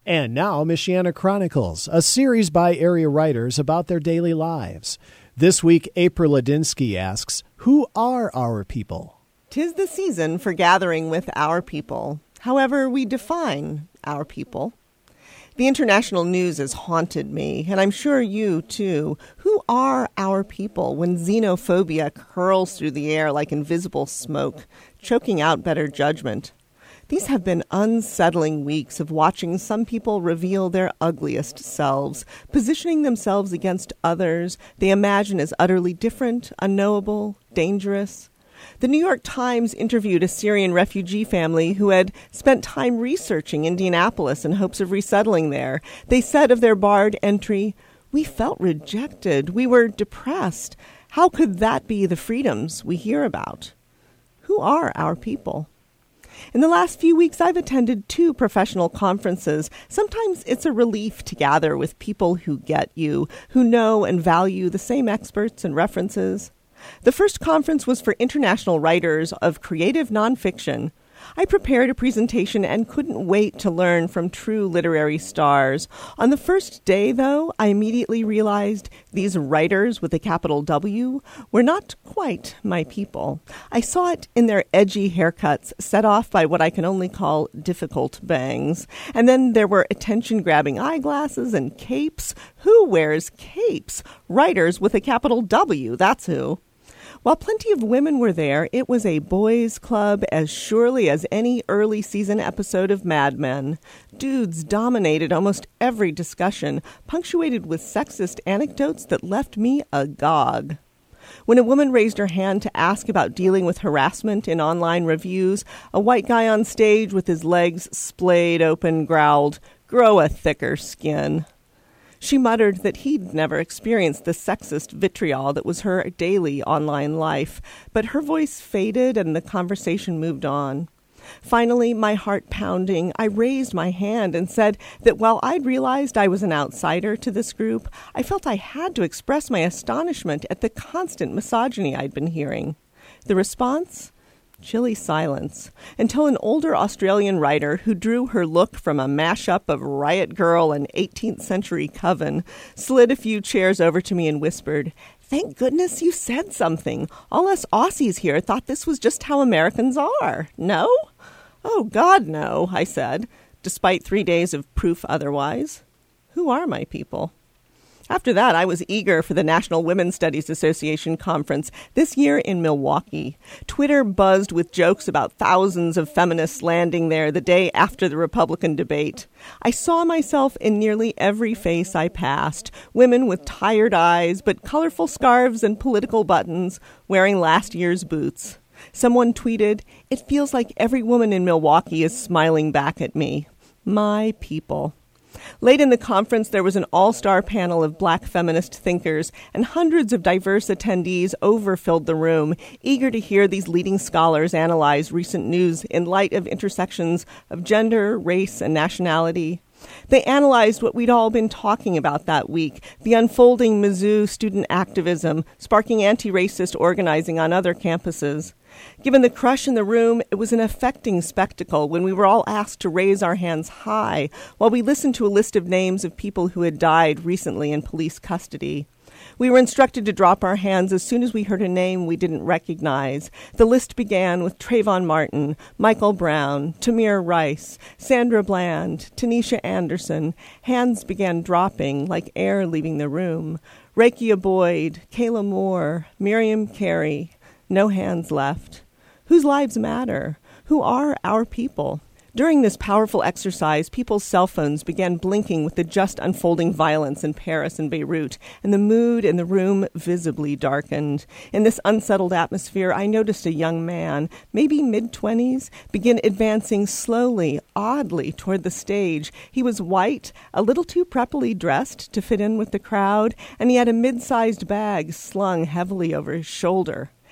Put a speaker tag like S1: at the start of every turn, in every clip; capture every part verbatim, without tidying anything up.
S1: And now, Michiana Chronicles, a series by area writers about their daily lives. This week, April Ladinsky asks, who are our people?
S2: 'Tis the season for gathering with our people. However, we define our people. The international news has haunted me, and I'm sure you, too. Who are our people when xenophobia curls through the air like invisible smoke, choking out better judgment? These have been unsettling weeks of watching some people reveal their ugliest selves, positioning themselves against others they imagine as utterly different, unknowable, dangerous. The New York Times interviewed a Syrian refugee family who had spent time researching Indianapolis in hopes of resettling there. They said of their barred entry, "We felt rejected. We were depressed. How could that be the freedoms we hear about?" Who are our people? In the last few weeks, I've attended two professional conferences. Sometimes it's a relief to gather with people who get you, who know and value the same experts and references. The first conference was for international writers of creative nonfiction. I prepared a presentation and couldn't wait to learn from true literary stars. On the first day, though, I immediately realized these writers with a capital W were not quite my people. I saw it in their edgy haircuts, set off by what I can only call difficult bangs. And then there were attention-grabbing eyeglasses and capes. Who wears capes? Writers with a capital W, that's who. While plenty of women were there, it was a boys' club as surely as any early season episode of Mad Men. Dudes dominated almost every discussion, punctuated with sexist anecdotes that left me agog. When a woman raised her hand to ask about dealing with harassment in online reviews, a white guy on stage with his legs splayed open growled, "Grow a thicker skin." She muttered that he'd never experienced the sexist vitriol that was her daily online life, but her voice faded and the conversation moved on. Finally, my heart pounding, I raised my hand and said that while I'd realized I was an outsider to this group, I felt I had to express my astonishment at the constant misogyny I'd been hearing. The response? Chilly silence, until an older Australian writer who drew her look from a mashup of Riot Girl and eighteenth century Coven slid a few chairs over to me and whispered, "Thank goodness you said something. All us Aussies here thought this was just how Americans are. No?" "Oh, God, no," I said, despite three days of proof otherwise. Who are my people? After that, I was eager for the National Women's Studies Association conference, this year in Milwaukee. Twitter buzzed with jokes about thousands of feminists landing there the day after the Republican debate. I saw myself in nearly every face I passed, women with tired eyes but colorful scarves and political buttons, wearing last year's boots. Someone tweeted, "It feels like every woman in Milwaukee is smiling back at me." My people. Late in the conference, there was an all-star panel of black feminist thinkers, and hundreds of diverse attendees overfilled the room, eager to hear these leading scholars analyze recent news in light of intersections of gender, race, and nationality. They analyzed what we'd all been talking about that week, the unfolding Mizzou student activism, sparking anti-racist organizing on other campuses. Given the crush in the room, it was an affecting spectacle when we were all asked to raise our hands high while we listened to a list of names of people who had died recently in police custody. We were instructed to drop our hands as soon as we heard a name we didn't recognize. The list began with Trayvon Martin, Michael Brown, Tamir Rice, Sandra Bland, Tanisha Anderson. Hands began dropping like air leaving the room. Rakia Boyd, Kayla Moore, Miriam Carey. No hands left. Whose lives matter? Who are our people? During this powerful exercise, people's cell phones began blinking with the just unfolding violence in Paris and Beirut, and the mood in the room visibly darkened. In this unsettled atmosphere, I noticed a young man, maybe mid-twenties, begin advancing slowly, oddly, toward the stage. He was white, a little too preppily dressed to fit in with the crowd, and he had a mid-sized bag slung heavily over his shoulder.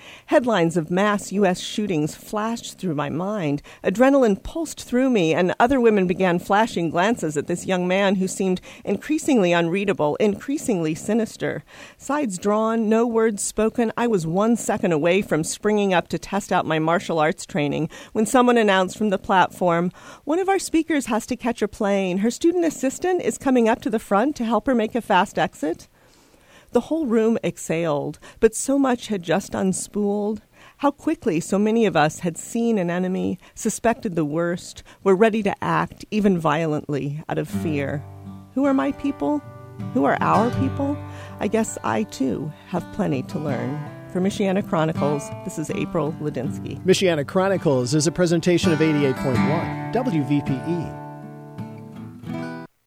S2: Headlines of mass U S shootings flashed through my mind. Adrenaline pulsed through me, and other women began flashing glances at this young man who seemed increasingly unreadable, increasingly sinister. Sides drawn, no words spoken, I was one second away from springing up to test out my martial arts training when someone announced from the platform, "One of our speakers has to catch a plane. Her student assistant is coming up to the front to help her make a fast exit." The whole room exhaled, but so much had just unspooled. How quickly so many of us had seen an enemy, suspected the worst, were ready to act, even violently, out of fear. Who are my people? Who are our people? I guess I, too, have plenty to learn. For Michiana Chronicles, this is April Ladinsky.
S1: Michiana Chronicles is a presentation of eighty-eight point one W V P E.